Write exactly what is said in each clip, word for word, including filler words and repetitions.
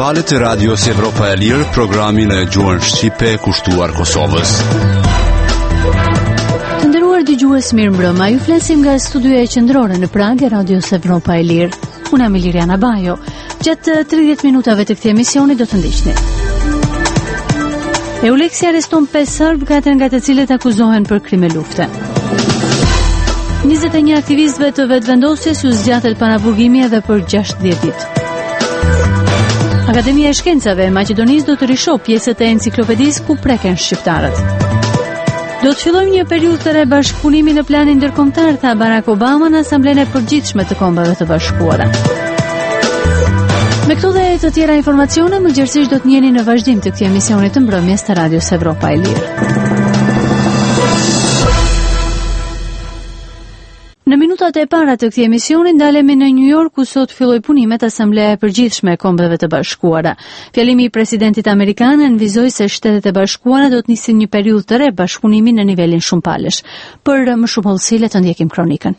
valët e radios Evropa e Lirë, programin e gjuhën shqipe kushtuar Kosovës. Të nderuar dëgjues, mirëmbrëma. Ju flasim nga studioja qendrore në Prag e radios Evropa e Lirë. Unë jam Liriana Bajo. Gjatë tridhjetë minutave të këtij emisioni do të ndiqni. Euleksi arreston pesë serbë, katër nga të cilët akuzohen për krime lufte. njëzet e një aktivistëve të vetëvendosjes u zgjatet paraburgimi edhe për gjashtëdhjetë ditë. Akademia e Shkencave e Maqedonisë do të rishoh pjesët e enciklopedisë ku preken shqiptarët. Do të fillojmë një periudhë të re bashkëpunimi në planin ndërkombëtar, tha Barack Obama në Asamblenë e Përgjithshme të Kombeve të Bashkuara. Me këto dhe të tjera informacione, më gjerësisht do të njeni në vazhdim të këtij emisioni të mbrëmjes të radios Evropa e Lirë. Në minutat e para të këtij emisioni ndalemi në New York, ku sot filloi punimet Asambleja e Përgjithshme e Kombeve të Bashkuara. Fjalimi i presidentit amerikan nënvizoi se Shtetet e Bashkuara do të nisin një periudhë të re bashkëpunimi në nivelin shumëpalësh. Për më shumë hollësi, le të ndjekim kronikën.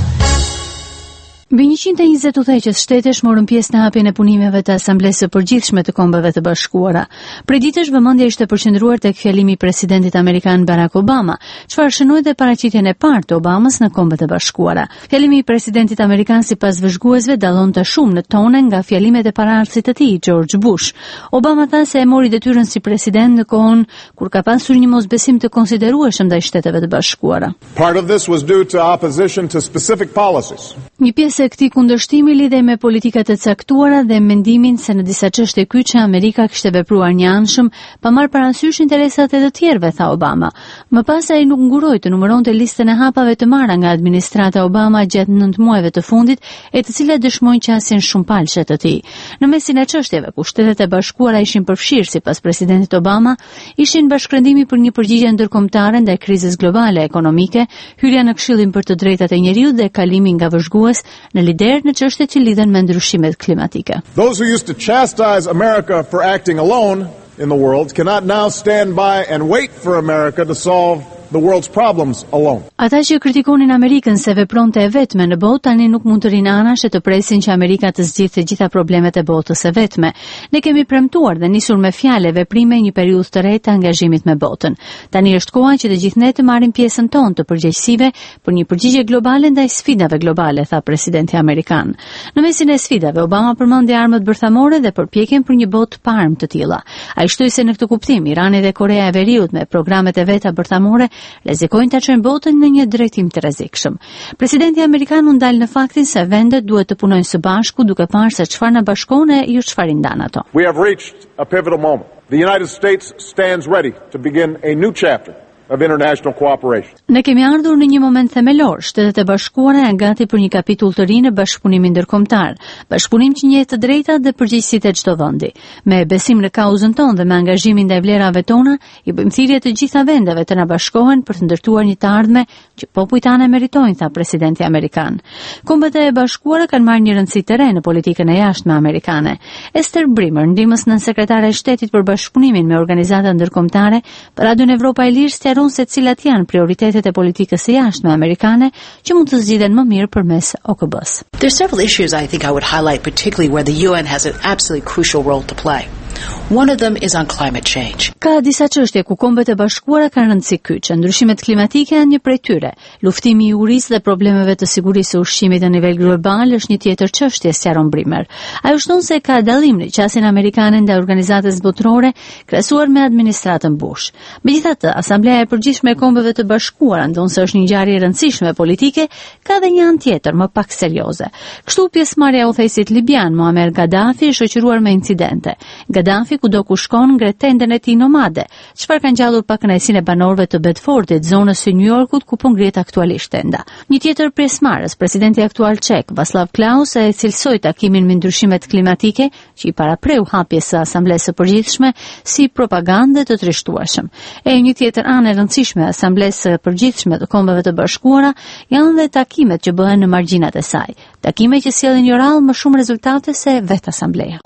Mbi njëqind e njëzet udhëheqës shtetesh morën pjesë në hapjen e punimeve të Asamblesë së Përgjithshme të Kombeve të Bashkuara. Prej ditësh vëmendja ishte përqendruar tek fjalimi i presidentit amerikan Barack Obama, çfarë shënoi dhe paraqitjen e parë të Obamës në Kombet e Bashkuara. Fjalimi i presidentit amerikan sipas vëzhguesve dallonte shumë në tone nga fjalimet e paraardhësit të tij, George Bush. Obama tha se e mori detyrën si president në kohën kur ka pasur një mosbesim të konsiderueshëm ndaj Shteteve të Bashkuara. Part of this was due to opposition to specific policies. Një pjesë e këtij kundërshtimi lidhej me politikat e caktuara dhe mendimin se në disa çështje kyçe Amerika kishte vepruar një anshëm pa marrë parasysh interesat e të tjerëve, tha Obama. Më pas ai nuk nguroi të numëronte listën e hapave të marra nga administrata Obama gjatë nëntë muajve të fundit, e të cilat dëshmojnë qasjen shumëpalëshe të tij. Në mesin e çështjeve ku Shtetet e Bashkuara ishin përfshirë sipas presidentit Obama, ishin bashkëndimi për një përgjigje ndërkombëtare ndaj krizës globale ekonomike, hyrja në Këshillin për të Drejtat e Njeriut dhe kalimi nga vëzhgues në lider në çështjet që lidhen me ndryshimet klimatike. Those who used to chastise America for acting alone in the world cannot now stand by and wait for America to solve the world's problems alone. Ata që kritikonin Amerikën se vepronte e vetme në botë, tani nuk mund të rinë anash e të presin që Amerika të zgjidhte të gjitha problemet e botës e vetme. Ne kemi premtuar dhe nisur me fjalë veprime një periudhë të re të angazhimit me botën. Tani është koha që të gjithë ne të marrim pjesën tonë të përgjegjësive për një përgjigje globale ndaj sfidave globale, tha presidenti amerikan. Në mesin e sfidave, Obama përmendi armët bërthamore dhe përpjekjen për një botë pa armë të tilla. Ai shtoi se në këtë kuptim Irani dhe Korea e Veriut me programet e veta bërthamore rrezikojnë të çojnë botën në një drejtim të rrezikshëm. Presidenti amerikan u ndal në faktin se vendet duhet të punojnë së bashku duke parë se çfarë na bashkon e jo çfarë i ndan ato. We have reached a pivotal moment. The United States stands ready to begin a new chapter of international cooperation. Ne kemi ardhur në një moment themelor. Shtetet e Bashkuara janë gati për një kapitull të ri në bashkëpunimin ndërkombëtar, bashkëpunim që njeh të drejtat dhe përgjegjësitë e çdo vendi. Me besim në kauzën tonë dhe me angazhimin ndaj vlerave tona, i bëjmë thirrje të gjitha vendeve të na bashkohen për të ndërtuar një të ardhme që popujt tanë meritojnë, tha presidenti amerikan. Kombet e Bashkuara kanë marrë një rëndësi të re në politikën e jashtme amerikane. Esther Brimmer, ndihmës nën sekretare e shtetit për bashkëpunimin me organizata ndërkombëtare, për Radion Evropa e Lirë sqaron se cilat janë prioritetet e politikës së jashtme amerikane që mund të zgjidhen më mirë përmes O K B-s. There are several issues I think I would highlight, particularly where the U N has an absolutely crucial role to play. One of them is on climate change. Ka disa çështje ku Kombet e Bashkuara kanë rëndësi kyçe. Ndryshimet klimatike janë një prej tyre. Luftimi i urisë dhe problemeve të sigurisë së ushqimit në nivel global është një tjetër çështje, sqaron Brimmer. Ajo shton se ka dallim në qasjen amerikane ndaj organizatës botërore krahasuar me administratën Bush. Megjithatë, Asambleja e Përgjithshme e Kombeve të Bashkuara, ndonse është një ngjarje e rëndësishme politike, ka dhe një anë tjetër më pak serioze. Kështu pjesëmarrja e udhëheqësit libian Muammar Gaddafi është shoqëruar me incidente. Gaddafi kudo ku shkon ngre tendën e tij nomade, çfarë ka ngjallur pa kënaqësinë e banorëve të Bedfordit, zonës së New Yorkut ku po ngrihet aktualisht tenda. Një tjetër pjesëmarrës, presidenti aktual çek, Václav Klaus, e cilsoi takimin me ndryshimet klimatike që i parapreu hapjes së Asamblesë së Përgjithshme si propagandë të trishtueshëm. E një tjetër anë e rëndësishme e Asamblesë së Përgjithshme të Kombeve të Bashkuara janë dhe takimet që bëhen në margjinat e saj. Takime që sjellin një radhë më shumë rezultate se vetë Asambleja.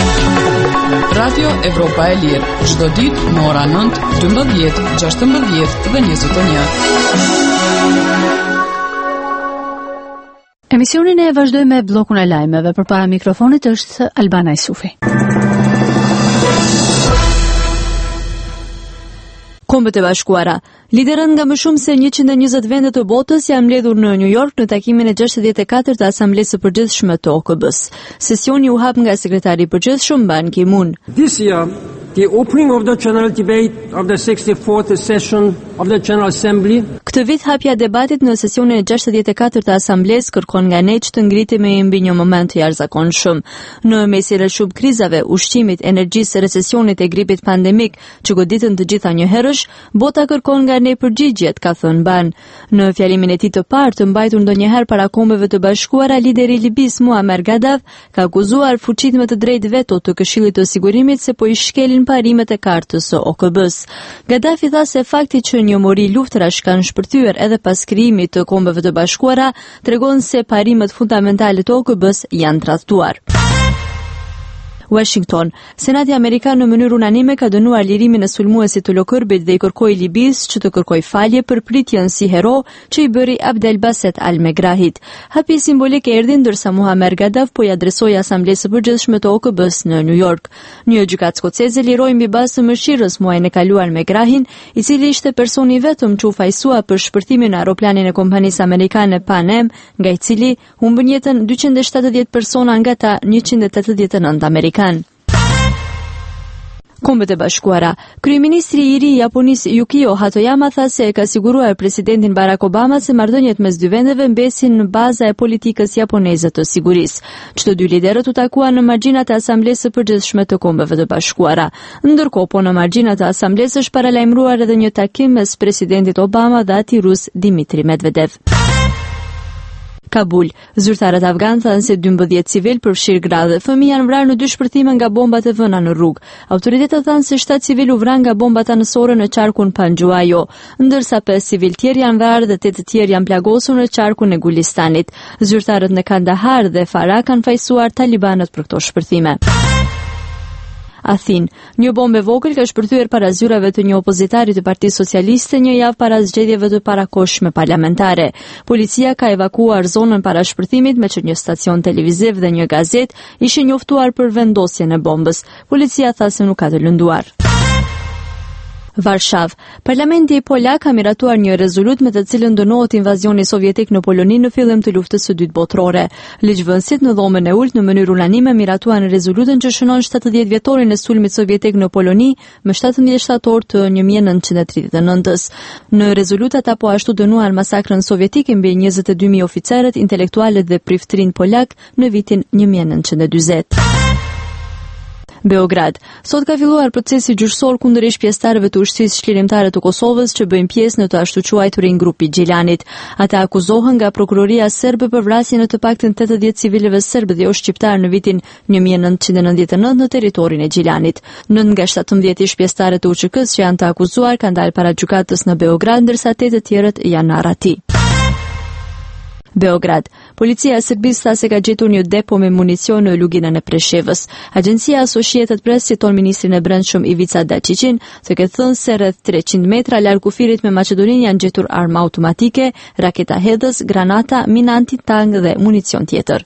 Radio Evropa e Lirë, çdo ditë në ora nëntë, dymbëdhjetë, gjashtëmbëdhjetë dhe njëzet e një. Emisionin e vazhdojmë me bllokun e lajmeve. Përpara mikrofonit është Albana Isufi. Kombët e Bashkuara. Liderët nga më shumë se njëqind e njëzet vende të botës janë mbledhur në New York në takimin e gjashtëdhjetë e katërt të Asamblesë së Përgjithshme të O K B-s. Sesioni u hap nga sekretari i përgjithshëm Ban Ki-moon. This year, the opening of the general debate of the sixty-fourth session of the General Assembly. Këtë vit hapja e debatit në sesionin e gjashtëdhjetë e katërt të Asamblesë kërkon nga ne që të ngritemi mbi një moment të jashtëzakonshëm. Në mesin e shumë krizave, ushqimit, energjisë, recesionit e gripit pandemik që goditën të gjitha njëherësh, bota kërkon nga ne përgjigjet, ka thënë Ban. Në fjalimin e tij të parë të mbajtur ndonjëherë para Kombeve të Bashkuara, lideri i Libis Muammar Gaddafi ka akuzuar fuqitë më të drejtë veto të Këshillit të Sigurimit se po i shkelin parimet e kartës së O K B-s. Gaddafi tha se fakti që një mori luftrash kanë shpërthyer edhe pas krijimit të Kombeve të Bashkuara tregon se parimet fundamentale të O K B-s janë tradhtuar. Washington. Senati Amerikan në mënyrë unanime ka dënuar lirimin e sulmuesit të Lokërbit dhe i kërkoi Libis që të kërkojë falje për pritjen si hero që i bëri Abdel Baset al-Megrahit. Hapi simbolik erdhi ndërsa Muammar Gaddafi po i adresoi Asamblesë së Përgjithshme të O K B-s në New York. Një gjykatë skoceze liroi mbi bazë të mëshirës muajin e kaluar Megrahin, i cili ishte personi i vetëm që u fajsua për shpërthimin në aeroplanin e kompanisë amerikane Pan Am, nga i cili humbën jetën dyqind e shtatëdhjetë persona, nga ta njëqind e tetëdhjetë e nëntë amerikanë. Kombët e Bashkuara. Kryeministri i ri i Japonisë Yukio Hatoyama tha se e ka siguruar presidentin Barack Obama se marrëdhëniet mes dy vendeve mbesin në baza e politikës japoneze të sigurisë. Çdo dy liderët u takuan në margjinat e Asamblesë së Përgjithshme të Kombeve të Bashkuara. Ndërkohë, po në margjinat e Asamblesë është paralajmëruar edhe një takim mes presidentit Obama dhe atij rus Dmitri Medvedev. Kabul. Zyrtarët afgan thanë se dymbëdhjetë civil përfshirë gra dhe fëmijë janë vrarë në dy shpërthime nga bombat e vëna në rrugë. Autoritetet thanë se shtatë civil u vranë nga bombat anësore në qarkun Panjuajo, ndërsa pesë civil tjerë janë vrarë dhe tetë tjerë janë plagosur në qarkun e Gulistanit. Zyrtarët në Kandahar dhe Farah kanë fajsuar talibanët për këto shpërthime. Athin. Një bombë e vogël ka shpërthyer para zyrave të një opozitari të Partisë Socialiste një javë para zgjedhjeve të parakohshme parlamentare. Policia ka evakuuar zonën para shpërthimit me që një stacion televiziv dhe një gazet ishin njoftuar për vendosjen e bombës. Policia tha se nuk ka të lënduar. Varshav. Parlamenti polak ka miratuar një rezolut me të cilën dënohet invazioni sovjetik në Poloni në fillim të luftës së dytë botërore. Ligjvënësit në dhomën e ulët në mënyrë unanime miratuan rezolutën që shënon shtatëdhjetë vjetorin e sulmit sovjetik në Poloni më shtatëmbëdhjetë shtator të një mijë e nëntëqind e tridhjetë e nëntës. Në rezolutat apo ashtu dënuan masakrën sovjetike mbi njëzet e dy mijë oficerët, intelektualët dhe priftërinë polak në vitin një mijë e nëntëqind e dyzet. Beograd. Sot ka filluar procesi gjyqësor kundërsh pjesëtarëve të ushtrisë çlirimtare të Kosovës që bëjnë pjesë në të ashtu quajturin grupi Gjilanit. Ata akuzohen nga prokuroria serbe për vrasjen e të paktën tetëdhjetë civilëve serb dhe jo shqiptar në vitin një mijë e nëntëqind e nëntëdhjetë e nëntë në territorin e Gjilanit. Nëntë nga shtatëmbëdhjetë ish pjesëtarë të U Q K-s që janë të akuzuar kanë dalë para gjykatës në Beograd, ndërsa tetë të tjerët janë në Arati. Beograd. Policia e Serbisë tha se ka gjetur një depo me municion në luginën e Preshevës. Agjencia Associated Press citon ministrin e Brendshëm Ivica Dačićin, se ka thënë se rreth treqind metra larg kufirit me Maqedoninë janë gjetur armë automatike, raketa hedhës, granata, mina antitank dhe municion tjetër.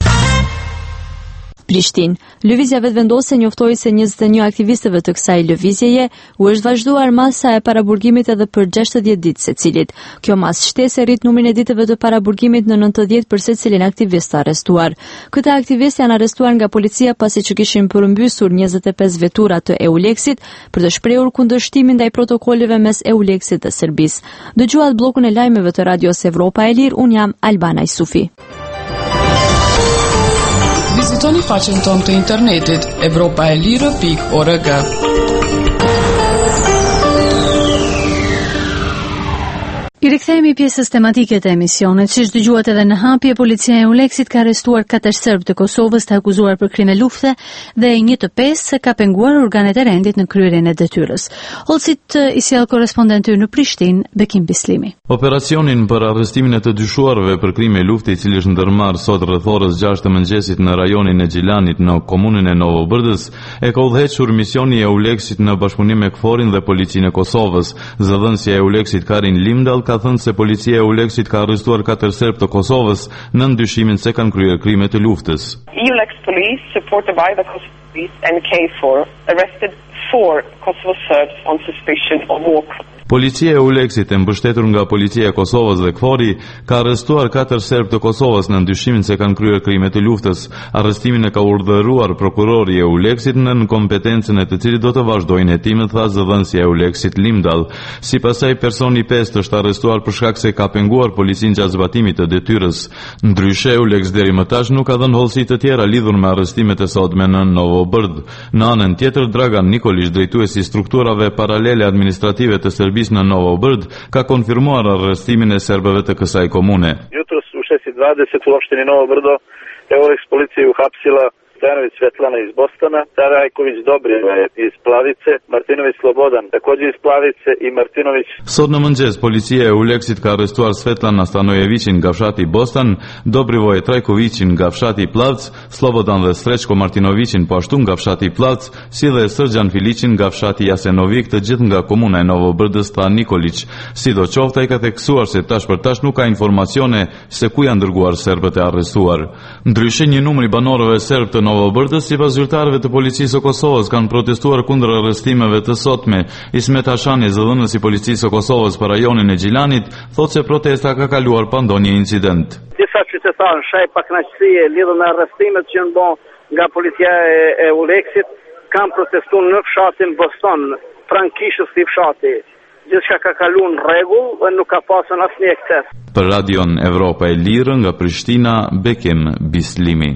Prishtinë. Lëvizja vetëvendose njoftoi se njëzet e një aktivistëve të kësaj lëvizjeje u është vazhduar masa e paraburgimit edhe për gjashtëdhjetë ditë secilit. Kjo masë shtese rrit numrin e ditëve të paraburgimit në nëntëdhjetë për secilin aktivist arrestuar. Këta aktivistë janë arrestuar nga policia pasi që kishin përmbysur njëzet e pesë vetura të EULEX-it për të shprehur kundërshtimin ndaj protokolleve mes EULEX-it dhe Serbisë. Dëgjuat bllokun e lajmeve të Radios Evropa e Lirë, un jam Albana Isufi. Vizitoni faqen tonë të internetit evropa e lirë pikë org. I rikthehemi pjesës tematike të emisionit. Siç dëgjuat edhe në hapje, policia e EULEX-it ka arrestuar katër serb të Kosovës të akuzuar për krime lufte dhe një të pesë se ka penguar organet e rendit në kryerjen e detyrës. Olcit i sjell korrespondenti në Prishtinë, Bekim Bislimi. Operacionin për arrestimin e të dyshuarve për krime lufte, i cili është ndërmarrë sot rreth orës gjashtë të mëngjesit në rajonin e Gjilanit në komunën e Novobërdës, e ka udhëhequr misioni e EULEX-it në bashkëpunim me KFOR-in dhe Policinë e Kosovës. Zëdhënësia e EULEX-it Karin Limdal ka thënë se policia e EULEX-it ka arrestuar katër serb të Kosovës në ndyshimin se kanë kryer krime të luftës. EULEX police, supported by the Kosovo police and K four, arrested four Kosovo Serbs on suspicion of war crimes. Policia e Uleksit, e mbështetur nga Policia e Kosovës dhe Kfori, ka arrestuar katër serb të Kosovës në ndyshimin se kanë kryer krime të luftës. Arrestimin e ka urdhëruar prokurori e Uleksit në kompetencën e të cilit do të vazhdojnë hetimet, tha zëdhënësia e Uleksit Limdall. Sipas saj, personi pestë është arrestuar për shkak se ka penguar policinë gjatë zbatimit të detyrës. Ndryshe, Uleks deri më tash nuk ka dhënë hollësi të tjera lidhur me arrestimet e sotme në Novo Brd. Në anën tjetër, Dragan Nikolić, drejtuesi i strukturave paralele administrative të Serbisë në Novo Brd, ka konfirmuar arrestimin e serbëve të kësaj komune. Jutros u šest i dvadeset u opštini Novo Brdo je Uleks policija uhapsila Stanović Svetlana iz Bostona, Rajković Dobriva iz Plavice, Martinović Slobodan također iz Plavice i Martinović. Sot në mëngjes, policia e Uleksit ka arrestuar Svetlana Stanojevićin nga fshati Bostan, Dobrivoj Trajkovićin nga fshati Plavc, Slobodan dhe Streçko Martinovićin po ashtu nga fshati Plavc, si dhe Srđan Filićin nga fshati Jasenovik, të gjithë nga komuna e Novo Brdës, tha Nikolić. Sidoqoftë, ai ka theksuar se tash për tash nuk ka informacione se ku janë dërguar serbët e arrestuar. Ndryshe, një numër i banorëve serb të Novo Brdës, sipas zyrtarëve të policisë së Kosovës, kanë protestuar kundër arrestimeve të sotme. Ismet Hashani, zëdhënësi i policisë së Kosovës për rajonin e Gjilanit, thotë se protesta ka kaluar pa ndonjë incident. Disa qytetarë shaj pakënaqësie lidhur me arrestimet që janë bërë nga policia e, e Uleksit, kanë protestuar në fshatin Boston, pranë kishës së fshati. Gjithçka ka kaluar në rregull dhe nuk ka pasur asnjë ekses. Për Radion Evropa e Lirë nga Prishtina, Bekim Bislimi.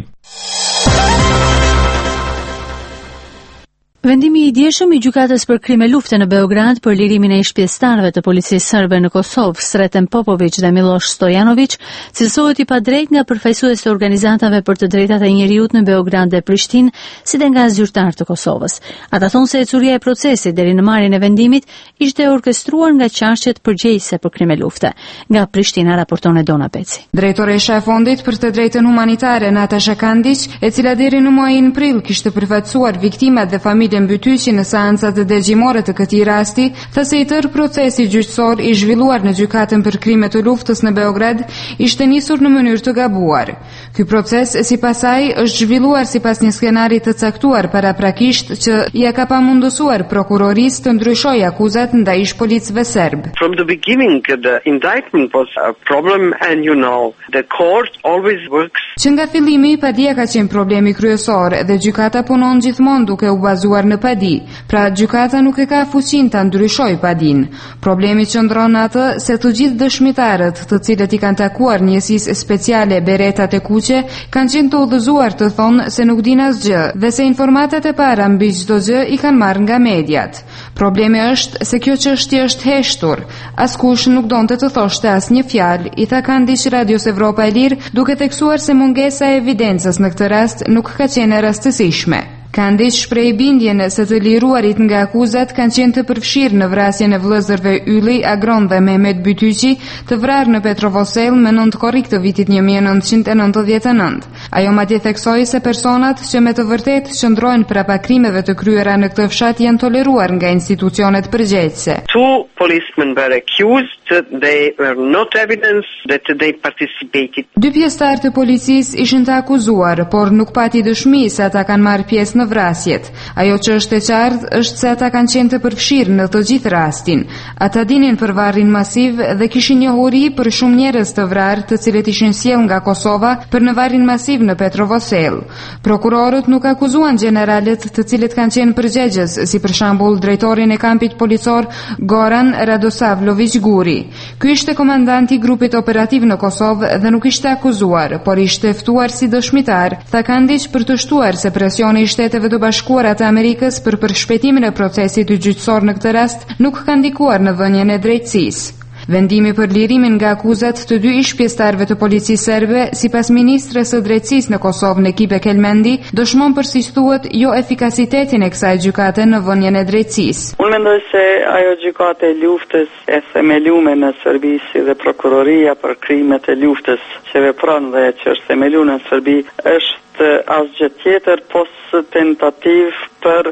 Vendimi i djeshëm i gjykatës për krime lufte në Beograd për lirimin e ish-pjesëtarëve të policisë serbe në Kosovë, Sreten Popović dhe Miloš Stojanović, cilësohet i padrejtë nga përfaqësues të organizatave për të drejtat e njerëzit në Beograd dhe Prishtinë, si dhe nga zyrtar të Kosovës. Ata thonë se ecuria e procesit deri në marrjen e vendimit ishte orkestruar nga qarqet përgjegjëse për krime lufte. Nga Prishtina raporton Edona Peci. Drejtoresha e Fondit për të drejtën humanitare Natasha Kandić, e cila deri në muajin prill kishte përfaqësuar viktimat dhe familjen mbytyqi në seancat e dëgjimore të këtij rasti, tha se i tërë procesi gjyqësor i zhvilluar në gjykatën për krime të luftës në Beograd ishte nisur në mënyrë të gabuar. Ky proces, sipas saj, është zhvilluar sipas një skenari të caktuar paraprakisht që ja ka pamundësuar prokurorisë të ndryshojë akuzat ndaj ish-policëve serb. From the beginning, the indictment was a problem, and you know, the court always works. Që nga fillimi, padia ka qenë problemi kryesor dhe gjykata punon gjithmonë duke u bazuar në padi, pra gjykata nuk e ka fuqinë ta ndryshojë padin. Problemi qëndron atë se të gjithë dëshmitarët, të cilët i kanë takuar njësisë speciale Beretat e Kuqe, kanë qenë të udhëzuar të thonë se nuk din asgjë dhe se informatat e para mbi çdo gjë i kanë marrë nga mediat. Problemi është se kjo çështje është heshtur. Askush nuk donte të thoshte asnjë fjalë, i tha Kandić Radios Evropa e Lirë, duke theksuar se mungesa e evidencës në këtë rast nuk ka qenë e rastësishme. Kandić shpreh bindjen se të liruarit nga akuzat kanë qenë të përfshirë në vrasjen e vëllezërve Ylli, Agron dhe Mehmet Bytyqi, të vrarë në Petrovosel me nëntë korrik të vitit një mijë e nëntëqind e nëntëdhjetë e nëntë. Ajo madje theksoi se personat që me të vërtetë qëndrojnë prapa krimeve të kryera në këtë fshat janë toleruar nga institucionet përgjegjëse. Two policemen were accused, they were not evidence that they participated. Dy pjesëtar të policisë ishin të akuzuar, por nuk pati dëshmi se ata kanë marrë pjesë në vrasjet. Ajo që është e qartë është se ata kanë qenë të përfshirë në të gjithë rastin. Ata dinin për varrin masiv dhe kishin njohuri për shumë njerëz të vrarë, të cilët ishin sjellë nga Kosova për në varrin masiv në Petrovosel. Prokurorët nuk akuzuan generalet të cilët kanë qenë përgjegjës, si për shembull drejtorin e kampit policor Goran Radosavlović Guri. Ky ishte komandanti i grupit operativ në Kosovë dhe nuk ishte akuzuar, por ishte ftuar si dëshmitar, tha Kandić për të shtuar se presioni i Shteteve të Bashkuara të Amerikës për përshpejtimin e procesit gjyqësor në këtë rast nuk ka ndikuar në dhënien e drejtësisë. Vendimi për lirimin nga akuzat të dy ish-pjesëtarëve të policisë serbe, sipas ministres së drejtësisë në Kosovë Nekibe Kelmendi, dëshmon për si thuhet jo efikasitetin e kësaj gjykate në vënien e drejtësisë. Unë mendoj se ajo gjykate e luftës e themeluar në Serbi si dhe prokuroria për krimet e luftës që vepron dhe që është themeluar në Serbi është asgjë tjetër pos tentativ për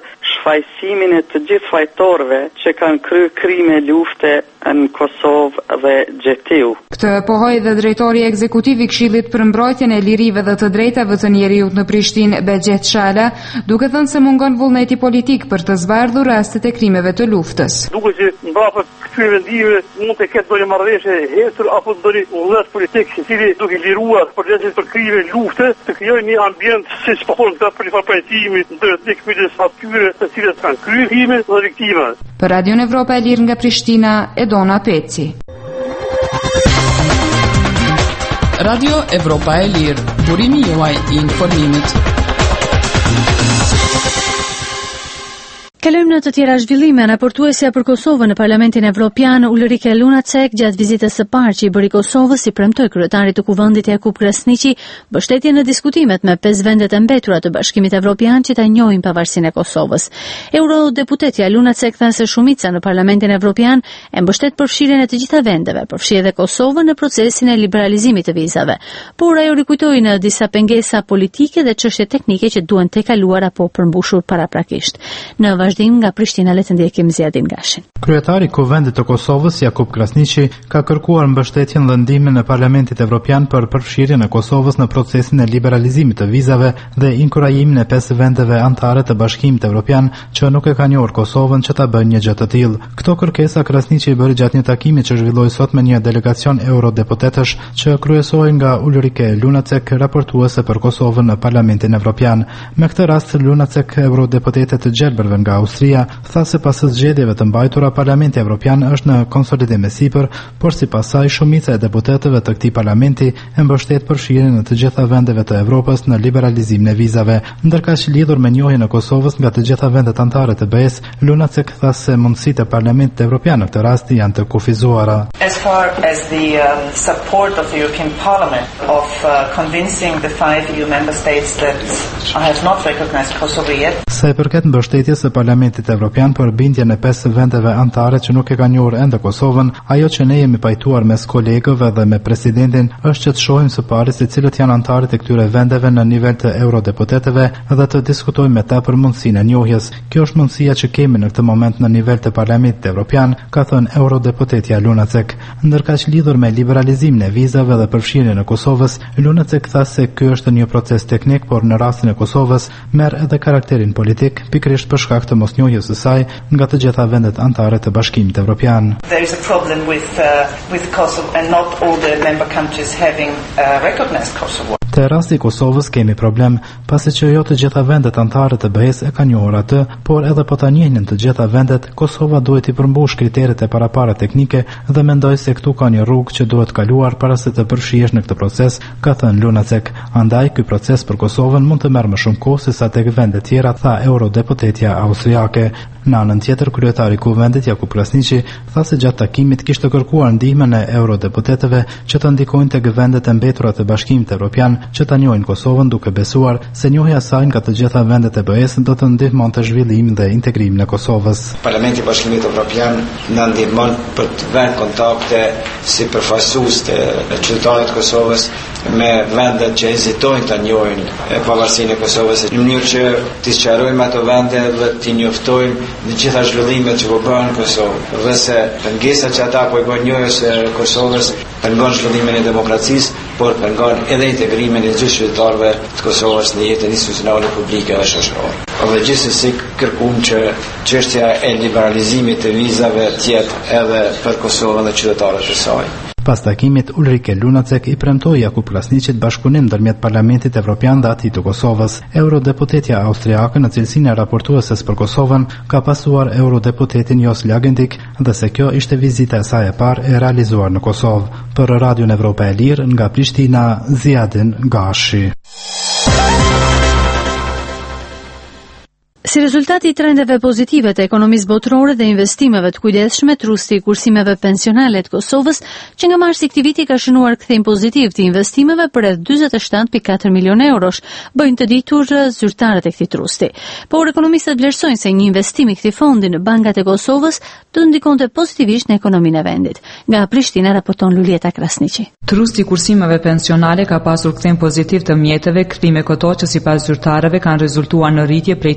përfaqësimin e të gjithë fajtorëve që kanë kryer krime lufte në Kosovë dhe Gjetiu. Këtë pohoi dhe drejtori ekzekutiv i Këshillit për mbrojtjen e lirive dhe të drejtave të njerëzit në Prishtinë, Begjet Shala, duke thënë se mungon vullneti politik për të zbardhur rastet e krimeve të luftës. Duke që mbrapa këtyre vendime mund të ketë ndonjë marrëveshje hetur apo ndonjë vullnet politik i cili duke liruar përgjithësisht për krime lufte të krijojë një ambient siç po thonë këta për përpajtimi ndërtesë midis atyre të cilët kanë kryer krime dhe viktimat. Për Radion Evropa e Lirë nga Prishtina, Edona Peci. Radio Evropa e Lirë, burimi juaj i informimit. Kalojmë në të tjera zhvillime. Raportuesja për Kosovën në Parlamentin Evropian Ulrike Lunacek gjatë vizitës së parë që i bëri Kosovës i premtoi kryetarit të Kuvendit Jakub Krasniqi mbështetje në diskutimet me pesë vendet e mbetura të Bashkimit Evropian që ta njohin pavarësinë e Kosovës. Eurodeputetja Lunacek tha se shumica në Parlamentin Evropian e mbështet përfshirjen e të gjitha vendeve, përfshi edhe Kosovën në procesin e liberalizimit të vizave. Por ajo rikujtoi në disa pengesa politike dhe çështje teknike që duhen tejkaluar apo përmbushur paraprakisht. Në nga Prishtina, le të ndjekim Ziadin Gashin. Kryetari i Kuvendit të Kosovës Jakub Krasniqi ka kërkuar mbështetjen dhe ndihmën e Parlamentit Evropian për përfshirjen e Kosovës në procesin e liberalizimit të vizave dhe inkurajimin e pesë vendeve anëtare të Bashkimit Evropian që nuk e kanë njohur Kosovën që ta bëjnë një gjë të tillë. Këto kërkesa Krasniqi i bëri gjatë një takimi që zhvilloi sot me një delegacion eurodeputetësh që kryesohej nga Ulrike Lunacek, raportuese për Kosovën në Parlamentin Evropian. Me këtë rast Lunacek, eurodeputetet të gjelbërve nga Austria, tha se pas zgjedhjeve të mbajtura Parlamenti Evropian është në konsolidim e sipër, por sipas saj shumica e deputetëve të këtij parlamenti e mbështet përfshirjen e të gjitha vendeve të Evropës në liberalizimin e vizave. Ndërkaq lidhur me njohjen e Kosovës nga të gjitha vendet anëtare të B E-s, Lunacek tha se mundësitë e Parlamentit Evropian në këtë rast janë të kufizuara. As far as the um, support of the European Parliament of uh, convincing the five E U member states that have not recognized Kosovo yet. Sa i përket mbështetjes së Parlamentit Evropian për bindjen e pesë vendeve anëtare që nuk e kanë njohur ende Kosovën, ajo që ne jemi pajtuar mes kolegëve dhe me presidentin është që të shohim së pari se cilët janë anëtarët e këtyre vendeve në nivel të eurodeputetëve dhe të diskutojmë me ta për mundësinë e njohjes. Kjo është mundësia që kemi në këtë moment në nivel të Parlamentit Evropian, ka thënë eurodeputetja Lunacek. Ndërkaq lidhur me liberalizimin e vizave dhe përfshirjen e Kosovës, Lunacek tha se ky është një proces teknik, por në rastin e Kosovës merr edhe karakterin politik, pikërisht për shkak të mosnjohjes së saj nga të gjitha vendet anëtare të Bashkimit Evropian. There is a problem with uh, with Kosovo and not all the member countries having uh, recognized Kosovo. Te rasti i Kosovës kemi problem, pasi që jo të gjitha vendet anëtare të B E-s e kanë njohur atë, por edhe po ta njihnin të gjitha vendet, Kosova duhet i përmbush kriteret e parapara teknike dhe mendoj se këtu ka një rrugë që duhet kaluar para se të përfshihesh në këtë proces, ka thënë Lunacek. Andaj ky proces për Kosovën mund të merr më shumë kohë se sa tek vendet tjera, tha eurodeputetja austriake. Në anën tjetër, kryetari i Kuvendit Jakub Krasniqi tha se gjatë takimit kishte kërkuar ndihmën e eurodeputetëve që të ndikojnë tek vendet e mbetura të Bashkimit Evropian që ta njohin Kosovën, duke besuar se njohja e saj nga të gjitha vendet e B E-s do të ndihmonte zhvillimin dhe integrimin e Kosovës. Parlamenti i Bashkimit Evropian na ndihmon për të vënë kontakte si përfaqësues të qytetarëve të Kosovës me vendet që hezitojnë ta njohin pavarësinë e Kosovës, në mënyrë që t'i sqarojmë ato vende dhe t'i njoftojmë në gjitha zhvillimet që po bëhen në Kosovë, dhe se pengesat që ata po i bëjnë njohjes së Kosovës pengon zhvillimin e demokracisë, por pengon edhe integrimin e gjithë qytetarëve të Kosovës në jetën institucionale, publike dhe shoqërore. Dhe gjithsesi kërkuam që çështja e liberalizimit të vizave të jetë edhe për Kosovën dhe qytetarët e saj. Pas takimit, Ulrike Lunacek i premtoi Jakub Krasniqit bashkëpunim ndërmjet Parlamentit Evropian dhe atij të Kosovës. Eurodeputetja austriake në cilësinë e raportueses për Kosovën ka pasuar eurodeputetin Jos Lagendik dhe se kjo ishte vizita e saj e parë e realizuar në Kosovë. Për Radion Evropa e Lirë nga Prishtina, Ziadin Gashi. Si rezultati i trendeve pozitive të ekonomisë botërore dhe investimeve të kujdesshme, trusti i kursimeve pensionale të Kosovës, që nga marsi i këtij viti ka shënuar kthim pozitiv të investimeve për rreth dyzet e shtatë pikë katër milionë eurosh, bëjnë të ditur zyrtarët e këtij trusti. Por ekonomistët vlerësojnë se një investim i këtij fondi në bankat e Kosovës do të ndikonte pozitivisht në ekonominë e vendit. Nga Prishtina raporton Lulieta Krasniqi. Trusti i kursimeve pensionale ka pasur kthim pozitiv të mjeteve, kthime këto që sipas zyrtarëve kanë rezultuar në rritje prej tetë pikë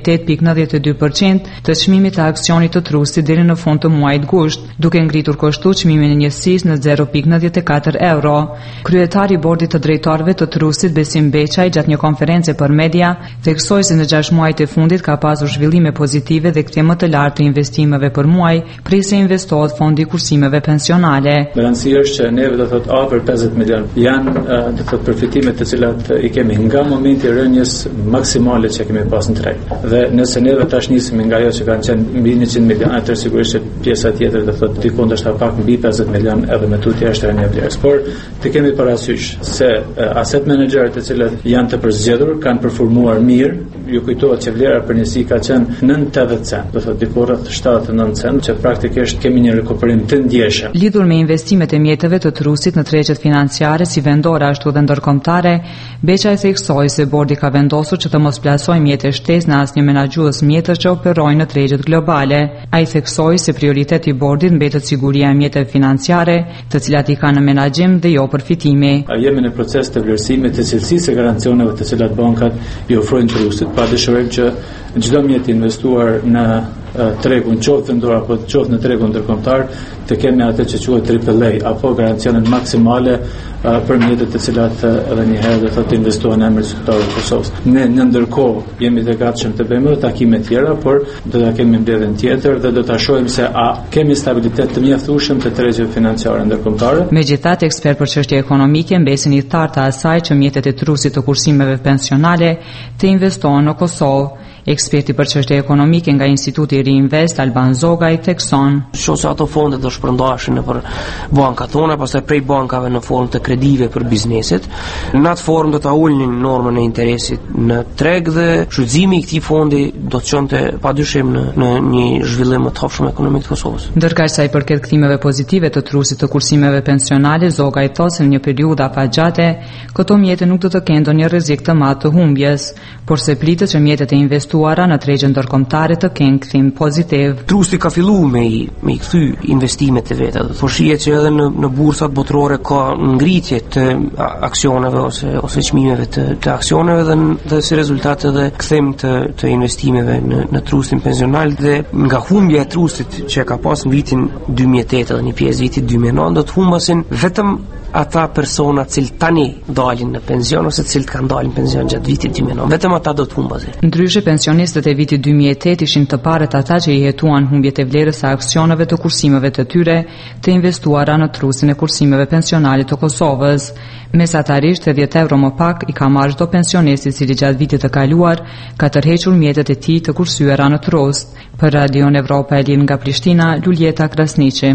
nëntëdhjetë e dy përqind të çmimit të aksionit të trusit deri në fund të muajit gusht, duke ngritur kështu çmimin e njësisë në zero pikë nëntëdhjetë e katër euro. Kryetari i bordit të drejtorëve të trusit Besim Beçaj gjatë një konferencë për media theksoi se në gjashtë muajt e fundit ka pasur zhvillime pozitive dhe kthim më të lartë të investimeve për muaj, prisi investohet fondi kursimeve pensionale. Garancia është që neve do thotë afër pesëdhjetë milion janë do thotë përfitimet të cilat i kemi nga momenti i rënjes maksimale që kemi pas në treg. Dhe nëse neve tash nisim nga ajo që kanë qenë mbi njëqind milion, atëherë sigurisht që pjesa tjetër do thotë diku ndoshta pak mbi pesëdhjetë milion edhe me tutje është rënia e vlerës. Por të kemi parasysh se uh, asset managerët të cilët janë të përzgjedhur kanë performuar mirë. Ju kujtohet që vlera për njësi ka qenë nëntëdhjetë cent, do thotë diku rreth shtatëdhjetë e nëntë cent, që praktikisht kemi një rikuperim të ndjeshëm. Lidhur me investimet e mjeteve të trusit në tregjet financiare si vendore ashtu dhe ndërkombëtare, Beçaj theksoi se bordi ka vendosur që të mos plasojë mjete shtesë në asnjë menaxhues mjetësh që operojnë në tregjet globale. Ai theksoi se prioriteti i bordit mbetet siguria e mjeteve financiare, të cilat i kanë në menaxhim dhe jo përfitimi. A jemi në proces të vlerësimit të cilësisë së garancioneve të cilat bankat i ofrojnë trusit, pa dëshirojmë që çdo mjet investuar në tregun qoftë vendor apo qoftë në tregun ndërkombëtar të kemi atë që quhet triple A apo garancionet maksimale uh, për mjetet të cilat uh, edhe një herë do thotë investohen në emër të qytetarëve të Kosovës. Ne në ndërkohë jemi të gatshëm të bëjmë edhe takime tjera, por do ta kemi mbledhjen tjetër dhe do ta shohim se a kemi stabilitet të mjaftueshëm të tregjet financiare ndërkombëtare. Megjithatë, ekspert për çështje ekonomike mbesin i thartë të asaj që mjetet e trusit të kursimeve pensionale të investohen në Kosovë. Eksperti për çështje ekonomike nga Instituti Reinvest Alban Zoga i thekson. Nëse ato fonde do shpërndaheshin nëpër bankat tona, pastaj prej bankave në formë të kredive për bizneset, në atë formë do ta ulnin normën e interesit në treg dhe shfrytëzimi i këtij fondi do të çonte padyshim në, në një zhvillim më të hapshëm ekonomik të Kosovës. Ndërkaq sa i përket kthimeve pozitive të trusit të kursimeve pensionale, Zoga i thotë se në një periudhë afatgjate këto mjete nuk do të kenë ndonjë rrezik të madh të humbjes, por se pritet që mjetet e investuara në tregjen ndërkombëtare të kenë kthim pozitiv. Trusti ka filluar me i, me i kthy investimet e veta. Po shihet që edhe në, në bursat botërore ka ngritje të aksioneve ose ose çmimeve të, të aksioneve dhe, dhe si rezultat edhe kthim të, të investimeve në, në trustin pensional dhe nga humbja e trustit që ka pas në vitin dy mijë e tetë dhe një pjesë vitit dy mijë e nëntë do të humbasin vetëm ata persona që tani dalin në pension ose që kanë dalë në pension gjatë vitit dy mijë e nëntë, vetëm ata do të humbasin. Ndryshe, pensionistët e vitit dy mijë e tetë ishin të parët ata që i hetuan humbjet e vlerës së aksioneve të kursimeve të tyre të investuara në trusin e kursimeve pensionale të Kosovës. Mesatarisht thirrdhjetë euro më pak i ka marrë çdo pensionist i cili gjatë vitit të kaluar ka tërhequr mjetet e tij të kursyeara në trust. Për Radion Evropa e Lirë nga Prishtina, Luljeta Krasniqi.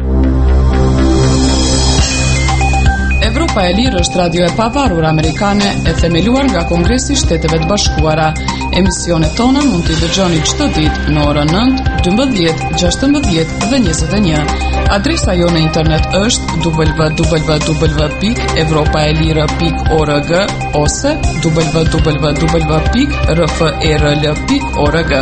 Evropa e Lirë është radio e pavarur amerikane e themeluar nga Kongresi i Shteteve të Bashkuara. Emisionet tona mund t'i dëgjoni çdo ditë në orën nëntë, dymbëdhjetë, gjashtëmbëdhjetë dhe njëzet e një. Adresa jo në internet është w w w pikë evropaelire pikë org ose w w w pikë r f e r l pikë org.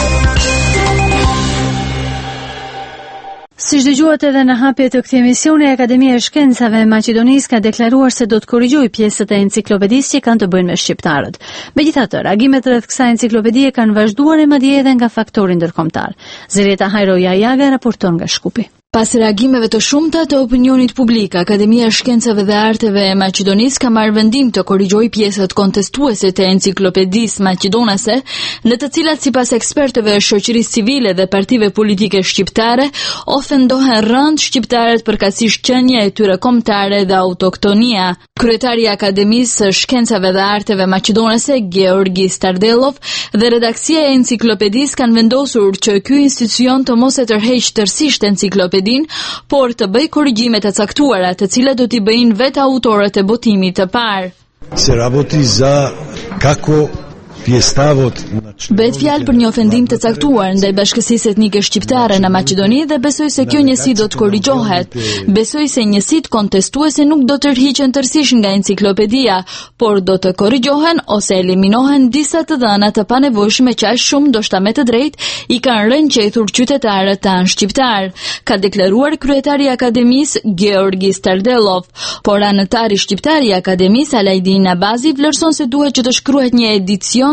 Si dëgjuat edhe në hapje të këtij emisioni, Akademia e Shkencave e Maqedonisë ka deklaruar se do të korrigjojë pjesët e enciklopedisë që kanë të bëjnë me shqiptarët. Megjithatë, reagimet rreth kësaj enciklopedie kanë vazhduar e madje edhe nga faktori ndërkombëtar. Zereta Hajro Jajaga raporton nga Shkupi. Pas reagimeve të shumta të opinionit publik, Akademia e Shkencave dhe Arteve e Maqedonisë ka marrë vendim të korrigjojë pjesët kontestuese të enciklopedisë maqedonase, në të cilat sipas ekspertëve e shoqërisë civile dhe partive politike shqiptare ofendohen rënd shqiptarët përkatësisht qenia e tyre kombëtare dhe autoktonia. Kryetari i Akademisë së Shkencave dhe Arteve Maqedonase, Georgi Stardellov, dhe redaksia e enciklopedisë kanë vendosur që ky institucion të mos e tërheqë tërësisht enciklopedisë, por të bëj korrigjime të caktuara, të cilat do t'i bëjnë vetë autorët e botimit të parë. Se работи за како pjestavot. Bëhet fjalë për një ofendim të caktuar ndaj bashkësisë etnike shqiptare në Maqedoni dhe besoj se kjo njësi do të korrigjohet. Besoj se njësitë kontestuese nuk do të tërhiqen tërësisht nga enciklopedia, por do të korrigjohen ose eliminohen disa të dhëna të panevojshme që aq shumë ndoshta me të drejtë i kanë rënqethur qytetarët tanë shqiptar, ka deklaruar kryetari i Akademisë Georgi Stardellov, por anëtari shqiptar i Akademisë Alajdin Nabazi vlerëson se duhet që të shkruhet një edicion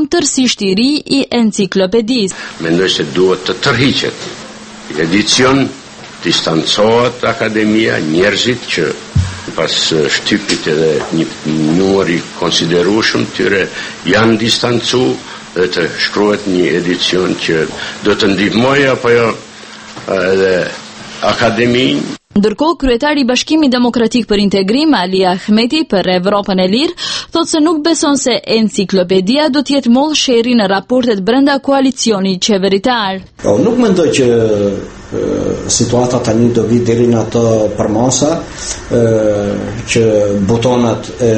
edicion tërësisht i ri i enciklopedisë. Mendoj se duhet të tërhiqet edicion, distancohet akademia, njerëzit që pas shtypit edhe një numër i konsiderueshëm tyre janë distancu dhe të shkruhet një edicion që do të ndihmojë apo jo edhe akademinë. Ndërkohë, kryetari i Bashkimit Demokratik për Integrim, Ali Ahmeti, për Evropën e Lirë, thotë se nuk beson se enciklopedia do të jetë mollë sheri në raportet brenda koalicionit qeveritar. O, nuk mendoj që e, situata tani do vi deri në ato përmasa e, që butonat e,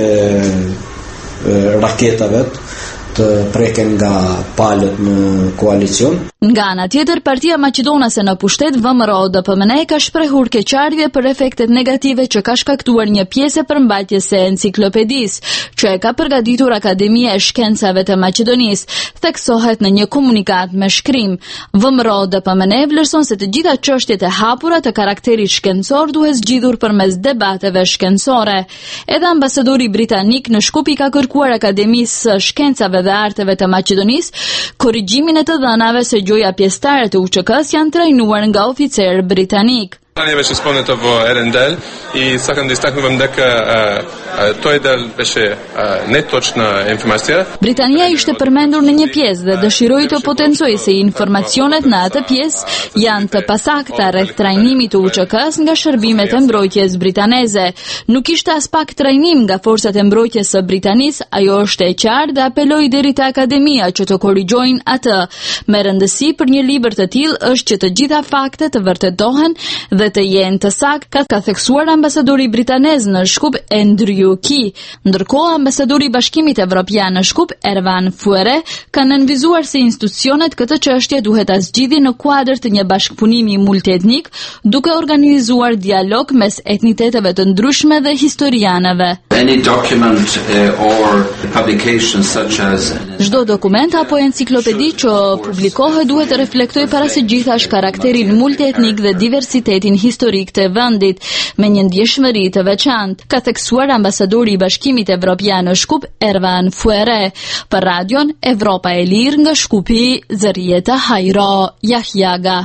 e raketave të preken nga palët në koalicion. Nga ana tjetër, Partia Maqedonase në pushtet V M R O D P M N ka shprehur keqardhje për efektet negative që ka shkaktuar një pjesë e përmbajtjes së enciklopedisë, që e ka përgatitur Akademia e Shkencave të Maqedonisë, theksohet në një komunikat me shkrim. V M R O D P M N vlerëson se të gjitha çështjet e hapura të karakterit shkencor duhet zgjidhur përmes debateve shkencore. Edhe ambasadori britanik në Shkup i ka kërkuar Akademisë së Shkencave dhe Arteve të Maqedonisë korrigjimin e të dhënave se gjoja pjesëtare të U Q K-s janë trajnuar nga oficer britanik. Tani беше спомнато во еден дел и сакам да истакнувам дека тој дел беше неточна информација. Britania ishte përmendur në një pjesë dhe dëshiroi të potencojë se informacionet në atë pjesë janë të pasakta rreth trajnimit të U Q K-s nga shërbimet e mbrojtjes britaneze. Nuk ishte as pak trajnim nga forcat e mbrojtjes së Britanisë, ajo është e qartë dhe apeloi deri te Akademia që të korrigjojnë atë. Me rëndësi për një libër të tillë është që të gjitha faktet të vërtetohen dhe dhe të jenë të sakta, ka theksuar ambasadori britanez në Shkup Andrew Key. Ndërkohë, ambasadori i Bashkimit Evropian në Shkup Ervan Fuere ka nënvizuar se institucionet këtë çështje duhet ta zgjidhin në kuadër të një bashkëpunimi multietnik, duke organizuar dialog mes etniteteve të ndryshme dhe historianëve. Any document uh, or publication such as Çdo dokument apo enciklopedi që publikohet duhet të reflektojë para së gjithash karakterin multietnik dhe diversitetin historik të vendit me një ndjeshmëri të veçantë, ka theksuar ambasadori i Bashkimit Evropian në Shkup Ervan Fuere. Për radion Evropa e Lirë nga Shkupi, Zërieta Hajro Jahjaga.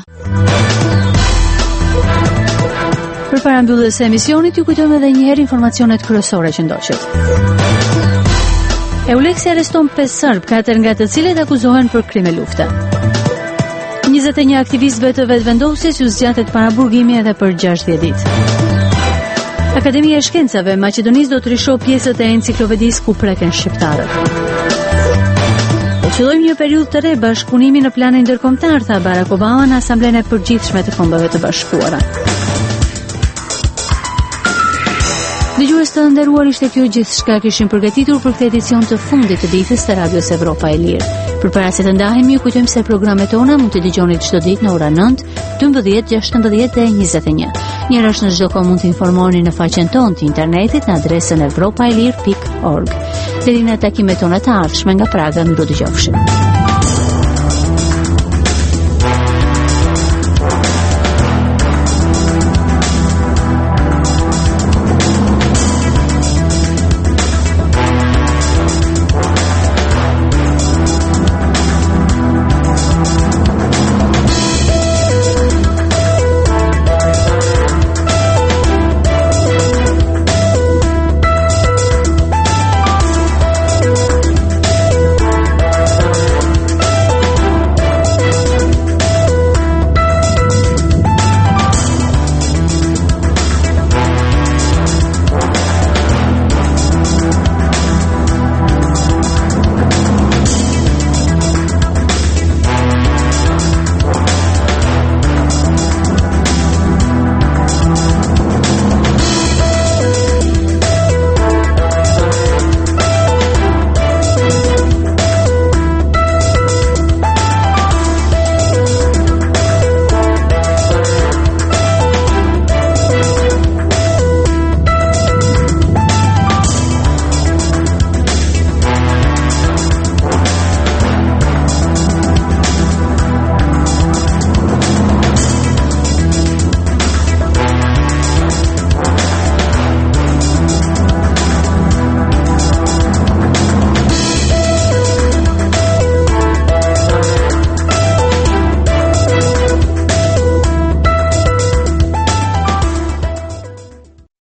Për para mbylljes së emisionit, ju kujtojmë edhe një herë informacionet kryesore që ndoqët. Euleksi arreston pesë serb, katër nga të cilët akuzohen për krime lufte. njëzet e një aktivistëve të vetëvendosjes u zgjatet para burgimi edhe për gjashtëdhjetë ditë. Akademia e Shkencave e Maqedonisë do të rishohë pjesët e enciklopedisë ku preken shqiptarët. Do qëllojmë një periudhë të re bashkëpunimi në planin ndërkombëtar, tha Barack Obama në Asamblenë e Përgjithshme të Kombeve të Bashkuara. Dëgjues të nderuar, ishte kjo gjithçka kishim përgatitur për këtë edicion të fundit të ditës të Radios Evropa e Lirë. Përpara se të ndahemi, ju kujtojmë se programet tona mund të dëgjoni çdo ditë në orën nëntë, dymbëdhjetë, gjashtëmbëdhjetë dhe njëzet e një. Njëherë në çdo kohë mund të informoheni në faqen tonë të internetit në adresën evropaelir pikë org. Deri në takimet tona të ardhshme nga Praga, miru dëgjofshim.